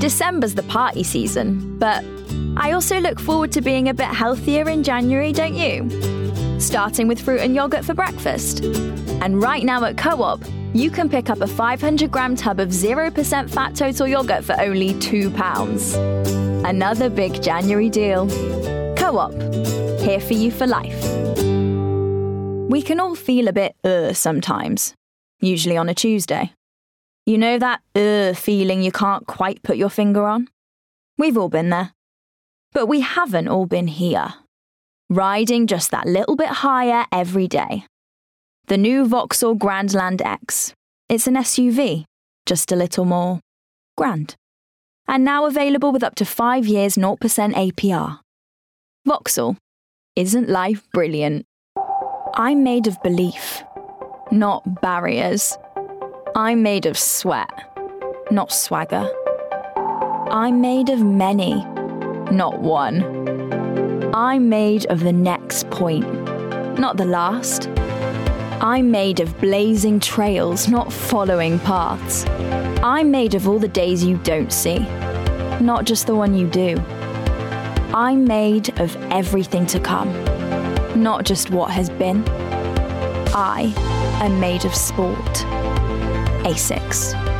December's the party season, but I also look forward to being a bit healthier in January, don't you? Starting with fruit and yogurt for breakfast. And right now at Co-op, you can pick up a 500-gram tub of 0% fat total yogurt for only £2. Another big January deal. Co-op, here for you for life. We can all feel a bit sometimes, usually on a Tuesday. You know that feeling you can't quite put your finger on? We've all been there. But we haven't all been here, riding just that little bit higher every day. The new Vauxhall Grandland X. It's an SUV, just a little more grand. And now available with up to 5 years 0% APR. Vauxhall, isn't life brilliant? I'm made of belief, not barriers. I'm made of sweat, not swagger. I'm made of many, not one. I'm made of the next point, not the last. I'm made of blazing trails, not following paths. I'm made of all the days you don't see, not just the one you do. I'm made of everything to come, not just what has been. I am made of sport. ASICS.